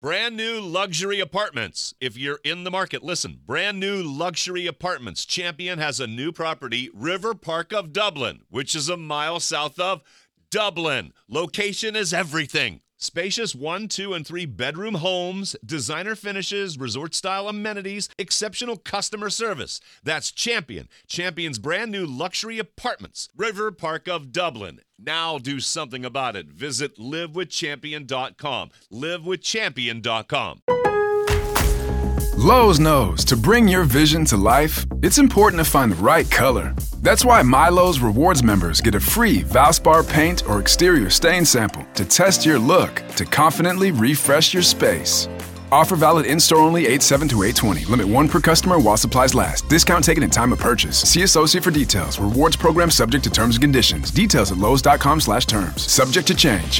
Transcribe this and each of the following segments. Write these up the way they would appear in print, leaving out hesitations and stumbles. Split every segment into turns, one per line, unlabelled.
Brand new luxury apartments. If you're in the market, listen. Brand new luxury apartments. Champion has a new property, River Park of Dublin, which is a mile south of Dublin. Location is everything. Spacious 1, 2, and 3 bedroom homes, designer finishes, resort-style amenities, exceptional customer service. That's Champion. Champion's brand new luxury apartments, River Park of Dublin. Now do something about it. Visit livewithchampion.com. livewithchampion.com.
Lowe's knows to bring your vision to life, it's important to find the right color. That's why MyLowe's Rewards members get a free Valspar paint or exterior stain sample to test your look to confidently refresh your space. Offer valid in-store only 8/7 to 8/20. Limit 1 per customer while supplies last. Discount taken at time of purchase. See associate for details. Rewards program subject to terms and conditions. Details at lowes.com/terms. Subject to change.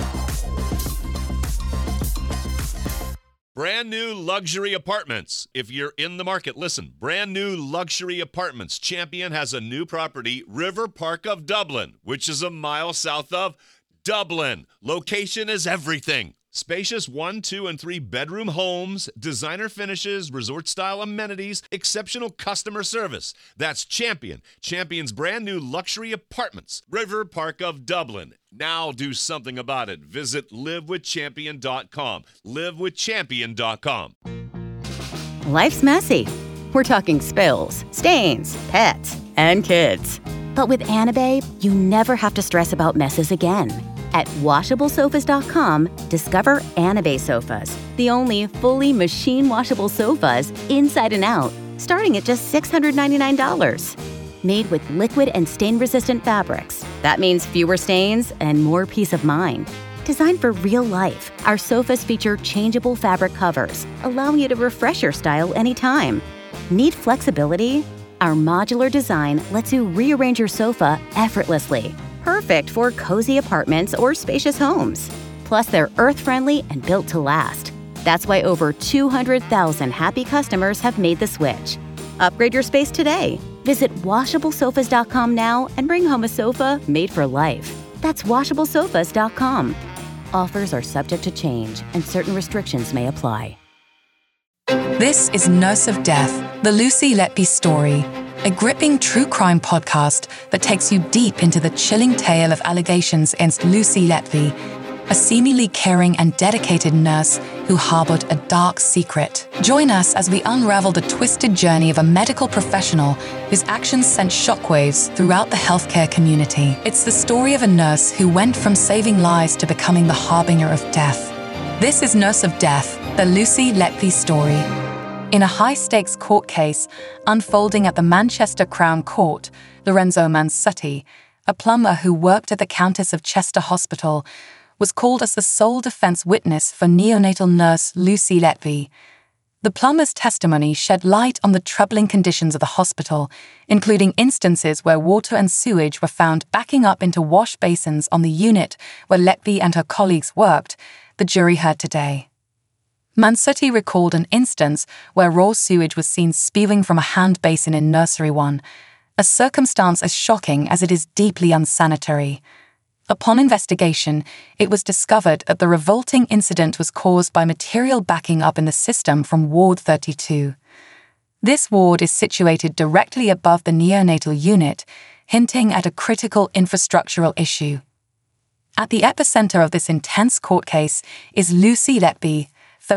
Brand new luxury apartments. If you're in the market, listen. Brand new luxury apartments. Champion has a new property, River Park of Dublin, which is a mile south of Dublin. Location is everything. Spacious 1, 2, and 3 bedroom homes, designer finishes, resort-style amenities, exceptional customer service. That's Champion. Champion's brand new luxury apartments, River Park of Dublin. Now do something about it. Visit livewithchampion.com. livewithchampion.com.
Life's messy. We're talking spills, stains, pets, and kids. But with Anabae, you never have to stress about messes again. At WashableSofas.com, discover Anabae sofas, the only fully machine-washable sofas inside and out, starting at just $699. Made with liquid and stain-resistant fabrics. That means fewer stains and more peace of mind. Designed for real life, our sofas feature changeable fabric covers, allowing you to refresh your style anytime. Need flexibility? Our modular design lets you rearrange your sofa effortlessly. Perfect for cozy apartments or spacious homes. Plus, they're earth-friendly and built to last. That's why over 200,000 happy customers have made the switch. Upgrade your space today. Visit WashableSofas.com now and bring home a sofa made for life. That's WashableSofas.com. Offers are subject to change and certain restrictions may apply.
This is Nurse of Death, the Lucy Letby story. A gripping true crime podcast that takes you deep into the chilling tale of allegations against Lucy Letby, a seemingly caring and dedicated nurse who harbored a dark secret. Join us as we unravel the twisted journey of a medical professional whose actions sent shockwaves throughout the healthcare community. It's the story of a nurse who went from saving lives to becoming the harbinger of death. This is Nurse of Death, the Lucy Letby story. In a high-stakes court case unfolding at the Manchester Crown Court, Lorenzo Mansutti, a plumber who worked at the Countess of Chester Hospital, was called as the sole defense witness for neonatal nurse Lucy Letby. The plumber's testimony shed light on the troubling conditions of the hospital, including instances where water and sewage were found backing up into wash basins on the unit where Letby and her colleagues worked, the jury heard today. Mansutti recalled an instance where raw sewage was seen spewing from a hand basin in Nursery 1, a circumstance as shocking as it is deeply unsanitary. Upon investigation, it was discovered that the revolting incident was caused by material backing up in the system from Ward 32. This ward is situated directly above the neonatal unit, hinting at a critical infrastructural issue. At the epicenter of this intense court case is Lucy Letby,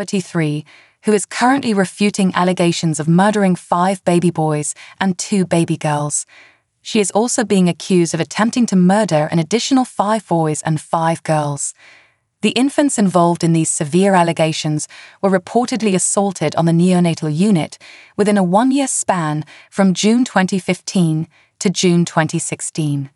33, who is currently refuting allegations of murdering 5 baby boys and 2 baby girls. She is also being accused of attempting to murder an additional 5 boys and 5 girls. The infants involved in these severe allegations were reportedly assaulted on the neonatal unit within a 1-year span from June 2015 to June 2016.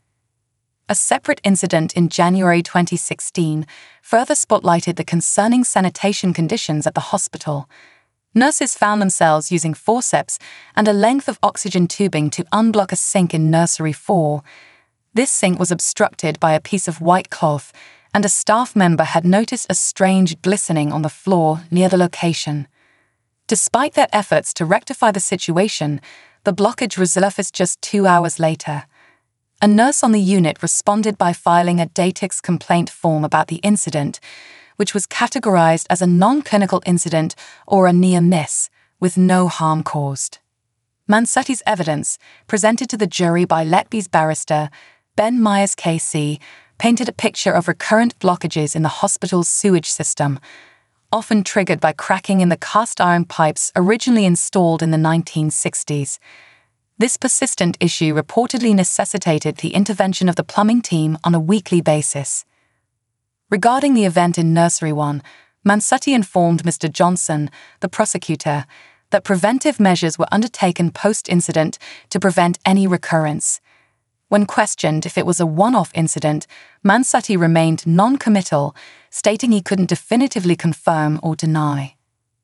A separate incident in January 2016 further spotlighted the concerning sanitation conditions at the hospital. Nurses found themselves using forceps and a length of oxygen tubing to unblock a sink in Nursery 4. This sink was obstructed by a piece of white cloth, and a staff member had noticed a strange glistening on the floor near the location. Despite their efforts to rectify the situation, the blockage resurfaced just 2 hours later. A nurse on the unit responded by filing a Datix complaint form about the incident, which was categorized as a non-clinical incident or a near miss, with no harm caused. Mansutti's evidence, presented to the jury by Letby's barrister, Ben Myers KC, painted a picture of recurrent blockages in the hospital's sewage system, often triggered by cracking in the cast-iron pipes originally installed in the 1960s. This persistent issue reportedly necessitated the intervention of the plumbing team on a weekly basis. Regarding the event in Nursery 1, Mansutti informed Mr. Johnson, the prosecutor, that preventive measures were undertaken post-incident to prevent any recurrence. When questioned if it was a one-off incident, Mansutti remained non-committal, stating he couldn't definitively confirm or deny.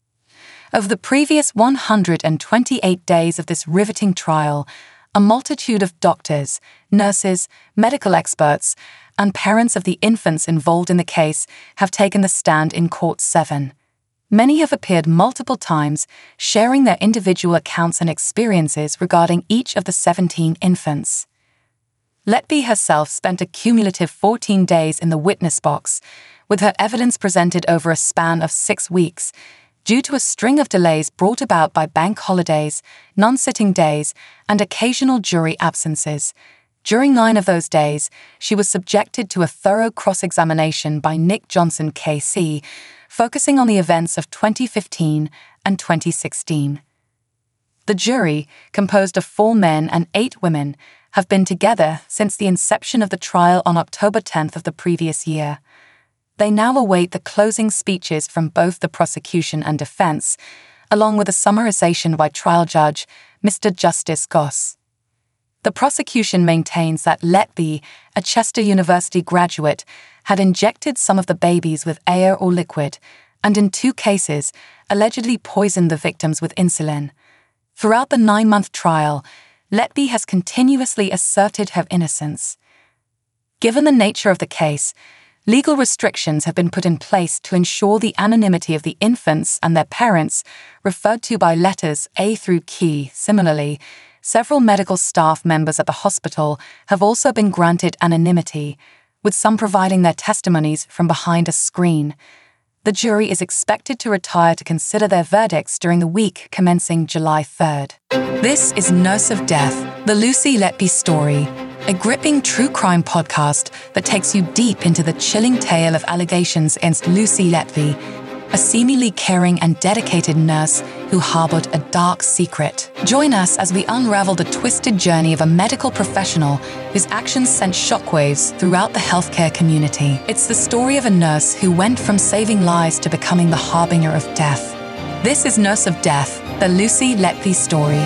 Over the previous 128 days of this riveting trial, a multitude of doctors, nurses, medical experts, and parents of the infants involved in the case have taken the stand in Court 7. Many have appeared multiple times, sharing their individual accounts and experiences regarding each of the 17 infants. Letby herself spent a cumulative 14 days in the witness box, with her evidence presented over a span of 6 weeks, due to a string of delays brought about by bank holidays, non-sitting days, and occasional jury absences. During 9 of those days, she was subjected to a thorough cross-examination by Nick Johnson KC, focusing on the events of 2015 and 2016. The jury, composed of 4 men and 8 women, have been together since the inception of the trial on October 10th of the previous year. They now await the closing speeches from both the prosecution and defense, along with a summarization by trial judge Mr. Justice Goss. The prosecution maintains that Letby, a Chester University graduate, had injected some of the babies with air or liquid, and in 2 cases, allegedly poisoned the victims with insulin. Throughout the 9-month trial, Letby has continuously asserted her innocence. Given the nature of the case, legal restrictions have been put in place to ensure the anonymity of the infants and their parents, referred to by letters A through Q. Similarly, several medical staff members at the hospital have also been granted anonymity, with some providing their testimonies from behind a screen. The jury is expected to retire to consider their verdicts during the week commencing July 3rd. This is Nurse of Death, the Lucy Letby story, a gripping true crime podcast that takes you deep into the chilling tale of allegations against Lucy Letby, a seemingly caring and dedicated nurse who harbored a dark secret. Join us as we unravel the twisted journey of a medical professional whose actions sent shockwaves throughout the healthcare community. It's the story of a nurse who went from saving lives to becoming the harbinger of death. This is Nurse of Death, the Lucy Letby story.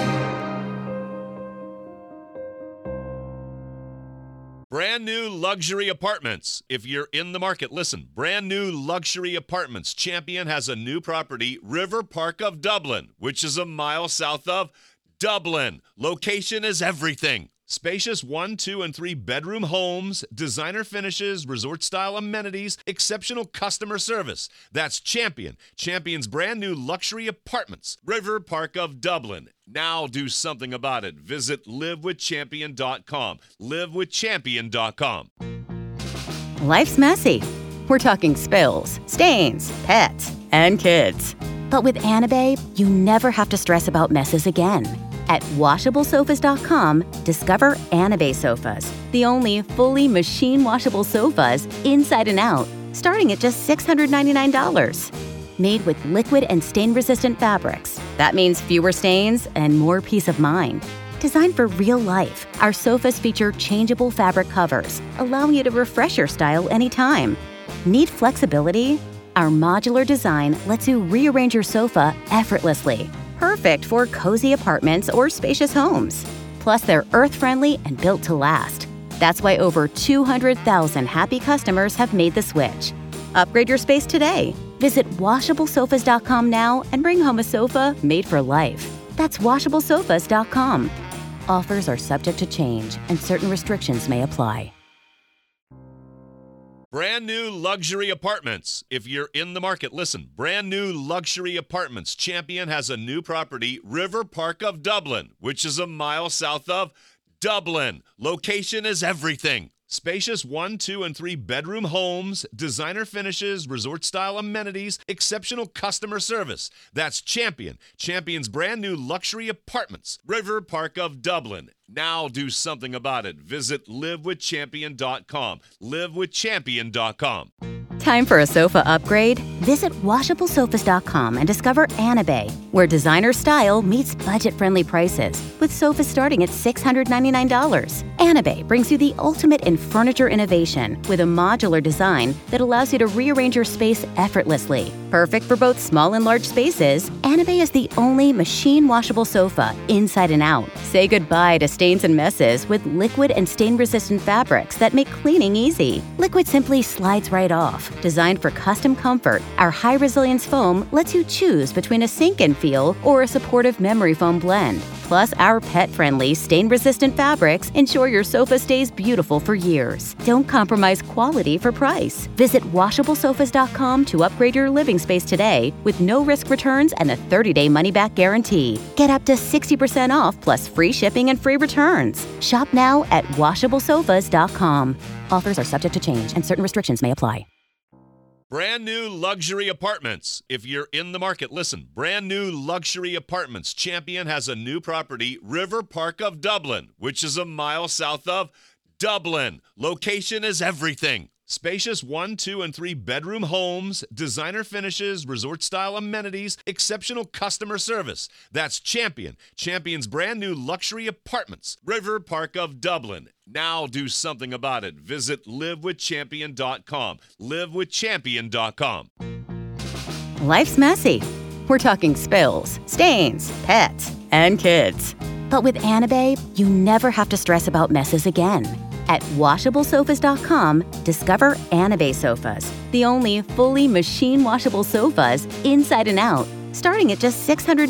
Brand new luxury apartments. If you're in the market, listen. Brand new luxury apartments. Champion has a new property, River Park of Dublin, which is a mile south of Dublin. Location is everything. Spacious 1, 2, and 3 bedroom homes, designer finishes, resort-style amenities, exceptional customer service. That's Champion. Champion's brand new luxury apartments, River Park of Dublin. Now do something about it. Visit livewithchampion.com. livewithchampion.com.
Life's messy. We're talking spills, stains, pets, and kids. But with Anabae, you never have to stress about messes again. At WashableSofas.com, discover Anabae sofas, the only fully machine-washable sofas inside and out, starting at just $699. Made with liquid and stain-resistant fabrics. That means fewer stains and more peace of mind. Designed for real life, our sofas feature changeable fabric covers, allowing you to refresh your style anytime. Need flexibility? Our modular design lets you rearrange your sofa effortlessly. Perfect for cozy apartments or spacious homes. Plus, they're earth-friendly and built to last. That's why over 200,000 happy customers have made the switch. Upgrade your space today. Visit WashableSofas.com now and bring home a sofa made for life. That's WashableSofas.com. Offers are subject to change and certain restrictions may apply.
Brand new luxury apartments. If you're in the market, listen. Brand new luxury apartments. Champion has a new property, River Park of Dublin, which is a mile south of Dublin. Location is everything. Spacious 1, 2, and 3 bedroom homes, designer finishes, resort-style amenities, exceptional customer service. That's Champion. Champion's brand new luxury apartments. River Park of Dublin. Now do something about it. Visit livewithchampion.com. livewithchampion.com.
Time for a sofa upgrade? Visit washablesofas.com and discover Anabay, where designer style meets budget-friendly prices, with sofas starting at $699. Anabay brings you the ultimate in furniture innovation with a modular design that allows you to rearrange your space effortlessly. Perfect for both small and large spaces, Anabay is the only machine-washable sofa inside and out. Say goodbye to stains and messes with liquid and stain-resistant fabrics that make cleaning easy. Liquid simply slides right off. Designed for custom comfort, our high-resilience foam lets you choose between a sink-in feel or a supportive memory foam blend. Plus, our pet-friendly, stain-resistant fabrics ensure your sofa stays beautiful for years. Don't compromise quality for price. Visit washablesofas.com to upgrade your living space today with no-risk returns and a 30-day money-back guarantee. Get up to 60% off plus free shipping and free returns. Shop now at washablesofas.com. Offers are subject to change and certain restrictions may apply.
Brand new luxury apartments. If you're in the market, listen. Brand new luxury apartments. Champion has a new property, River Park of Dublin, which is a mile south of Dublin. Location is everything. Spacious 1, 2, and 3 bedroom homes, designer finishes, resort-style amenities, exceptional customer service. That's Champion. Champion's brand new luxury apartments. River Park of Dublin. Now do something about it. Visit livewithchampion.com. livewithchampion.com.
Life's messy. We're talking spills, stains, pets, and kids. But with Anabay, you never have to stress about messes again. At washablesofas.com, discover Anabay sofas, the only fully machine-washable sofas inside and out, starting at just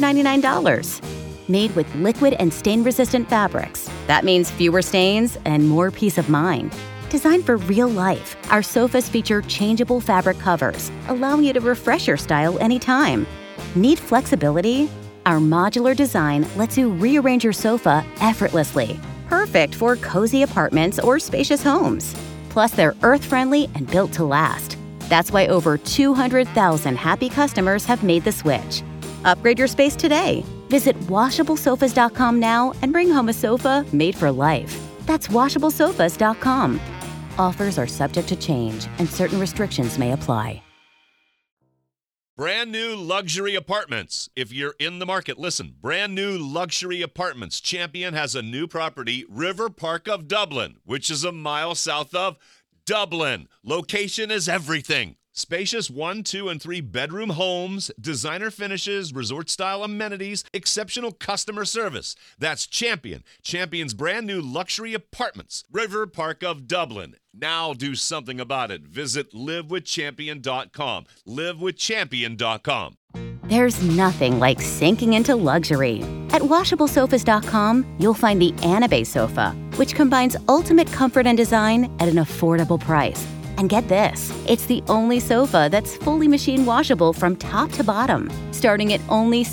$699. Made with liquid and stain-resistant fabrics. That means fewer stains and more peace of mind. Designed for real life, our sofas feature changeable fabric covers, allowing you to refresh your style anytime. Need flexibility? Our modular design lets you rearrange your sofa effortlessly. Perfect for cozy apartments or spacious homes. Plus, they're earth-friendly and built to last. That's why over 200,000 happy customers have made the switch. Upgrade your space today. Visit washablesofas.com now and bring home a sofa made for life. That's washablesofas.com. Offers are subject to change and certain restrictions may apply.
Brand new luxury apartments. If you're in the market, listen. Brand new luxury apartments. Champion has a new property, River Park of Dublin, which is a mile south of Dublin. Location is everything. Spacious 1, 2, and 3 bedroom homes, designer finishes, resort-style amenities, exceptional customer service. That's Champion. Champion's brand new luxury apartments. River Park of Dublin. Now do something about it. Visit livewithchampion.com. livewithchampion.com.
There's nothing like sinking into luxury. At washablesofas.com, you'll find the Anabay sofa, which combines ultimate comfort and design at an affordable price. And get this, it's the only sofa that's fully machine washable from top to bottom, starting at only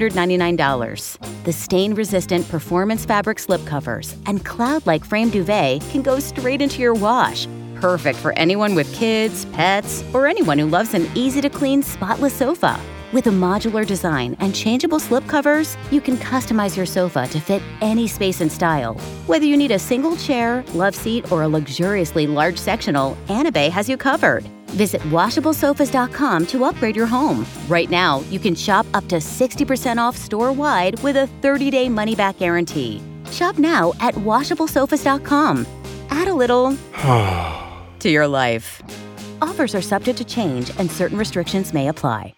$699. The stain-resistant performance fabric slipcovers and cloud-like frame duvet can go straight into your wash. Perfect for anyone with kids, pets, or anyone who loves an easy-to-clean, spotless sofa. With a modular design and changeable slipcovers, you can customize your sofa to fit any space and style. Whether you need a single chair, love seat, or a luxuriously large sectional, Anabay has you covered. Visit washablesofas.com to upgrade your home. Right now, you can shop up to 60% off store-wide with a 30-day money-back guarantee. Shop now at washablesofas.com. Add a little to your life. Offers are subject to change and certain restrictions may apply.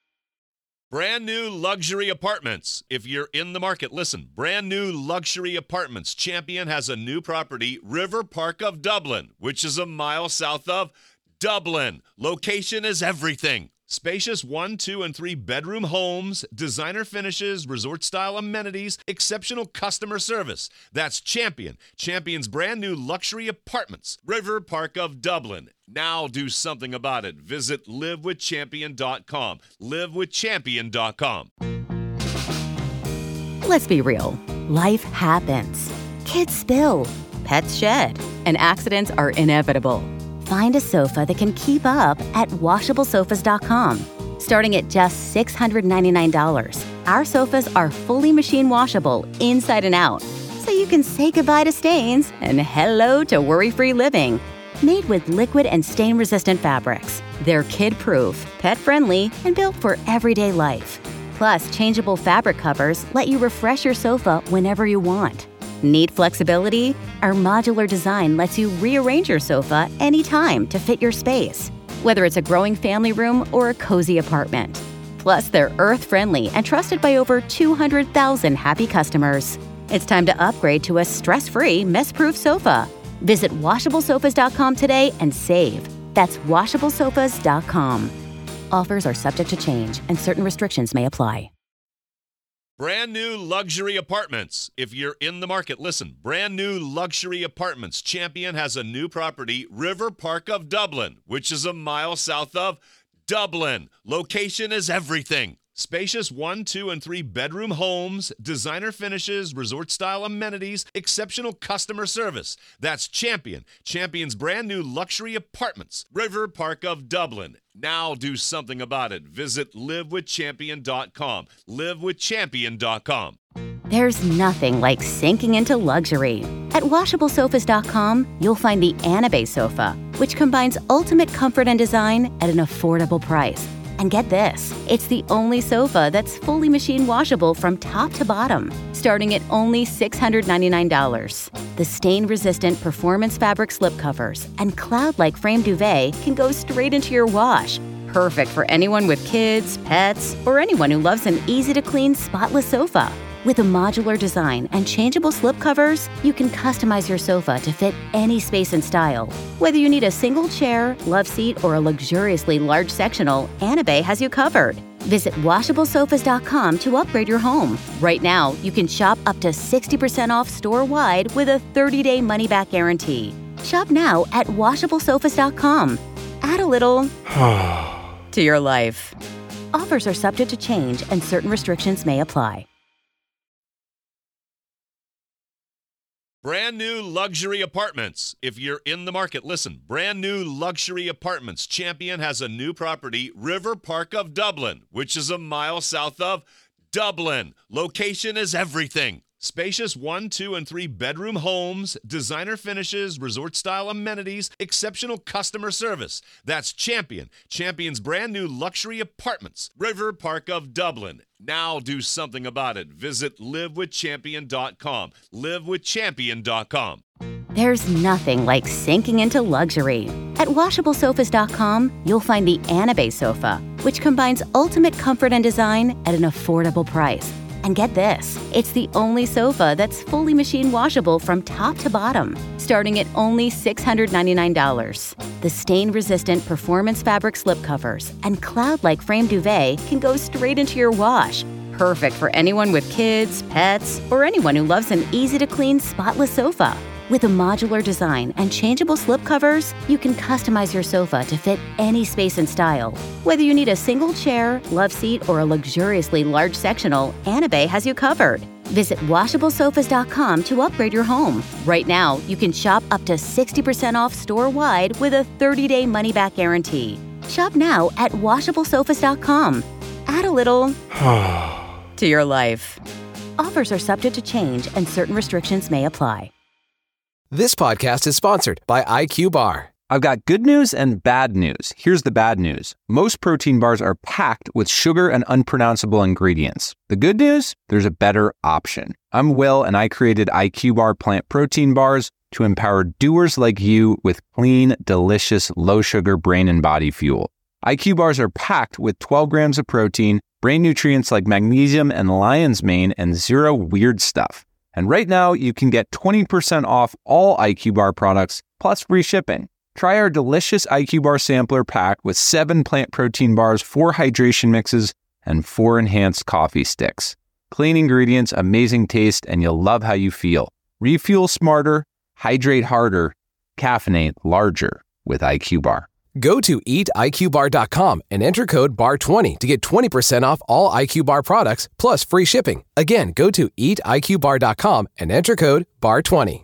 Brand new luxury apartments. If you're in the market, listen. Brand new luxury apartments. Champion has a new property, River Park of Dublin, which is a mile south of Dublin. Location is everything. Spacious 1, 2, and 3 bedroom homes, designer finishes, resort-style amenities, exceptional customer service. That's Champion. Champion's brand new luxury apartments. River Park of Dublin. Now do something about it. Visit livewithchampion.com. livewithchampion.com.
Let's be real. Life happens. Kids spill. pets shed, and accidents are inevitable. Find a sofa that can keep up at WashableSofas.com. Starting at just $699, our sofas are fully machine washable inside and out, so you can say goodbye to stains and hello to worry-free living. Made with liquid and stain-resistant fabrics, they're kid-proof, pet-friendly, and built for everyday life. Plus, changeable fabric covers let you refresh your sofa whenever you want. Need flexibility? Our modular design lets you rearrange your sofa anytime to fit your space, whether it's a growing family room or a cozy apartment. Plus, they're earth-friendly and trusted by over 200,000 happy customers. It's time to upgrade to a stress-free, mess-proof sofa. Visit WashableSofas.com today and save. That's WashableSofas.com. Offers are subject to change and certain restrictions may apply.
Brand new luxury apartments. If you're in the market, listen. Brand new luxury apartments. Champion has a new property, River Park of Dublin, which is a mile south of Dublin. Location is everything. Spacious 1, 2, and 3 bedroom homes, designer finishes, resort-style amenities, exceptional customer service. That's Champion. Champion's brand new luxury apartments, River Park of Dublin. Now do something about it. Visit livewithchampion.com. Livewithchampion.com.
There's nothing like sinking into luxury. At WashableSofas.com, you'll find the Anabe sofa, which combines ultimate comfort and design at an affordable price. And get this, it's the only sofa that's fully machine washable from top to bottom, starting at only $699. The stain-resistant performance fabric slipcovers and cloud-like frame duvet can go straight into your wash. Perfect for anyone with kids, pets, or anyone who loves an easy-to-clean, spotless sofa. With a modular design and changeable slipcovers, you can customize your sofa to fit any space and style. Whether you need a single chair, love seat, or a luxuriously large sectional, Anabe has you covered. Visit WashableSofas.com to upgrade your home. Right now, you can shop up to 60% off store-wide with a 30-day money-back guarantee. Shop now at WashableSofas.com. Add a little to your life. Offers are subject to change and certain restrictions may apply.
Brand new luxury apartments. If you're in the market, listen. Brand new luxury apartments. Champion has a new property, River Park of Dublin, which is a mile south of Dublin. Location is everything. Spacious 1, 2, and 3 bedroom homes, designer finishes, resort-style amenities, exceptional customer service. That's Champion. Champion's brand new luxury apartments, River Park of Dublin. Now do something about it. Visit livewithchampion.com. Livewithchampion.com.
There's nothing like sinking into luxury. At WashableSofas.com, you'll find the Anabe sofa, which combines ultimate comfort and design at an affordable price. And get this, it's the only sofa that's fully machine washable from top to bottom, starting at only $699. The stain-resistant performance fabric slipcovers and cloud-like frame duvet can go straight into your wash. Perfect for anyone with kids, pets, or anyone who loves an easy-to-clean, spotless sofa. With a modular design and changeable slipcovers, you can customize your sofa to fit any space and style. Whether you need a single chair, love seat, or a luxuriously large sectional, Anabe has you covered. Visit WashableSofas.com to upgrade your home. Right now, you can shop up to 60% off store-wide with a 30-day money-back guarantee. Shop now at WashableSofas.com. Add a little to your life. Offers are subject to change and certain restrictions may apply.
This podcast is sponsored by IQ Bar.
I've got good news and bad news. Here's the bad news. Most protein bars are packed with sugar and unpronounceable ingredients. The good news? There's a better option. I'm Will, and I created IQ Bar plant protein bars to empower doers like you with clean, delicious, low-sugar brain and body fuel. IQ Bars are packed with 12 grams of protein, brain nutrients like magnesium and lion's mane, and zero weird stuff. And right now, you can get 20% off all IQ Bar products, plus free shipping. Try our delicious IQ Bar sampler pack with 7 plant protein bars, 4 hydration mixes, and 4 enhanced coffee sticks. Clean ingredients, amazing taste, and you'll love how you feel. Refuel smarter, hydrate harder, caffeinate larger with IQ Bar.
Go to eatiqbar.com and enter code BAR20 to get 20% off all IQ Bar products plus free shipping. Again, go to eatiqbar.com and enter code BAR20.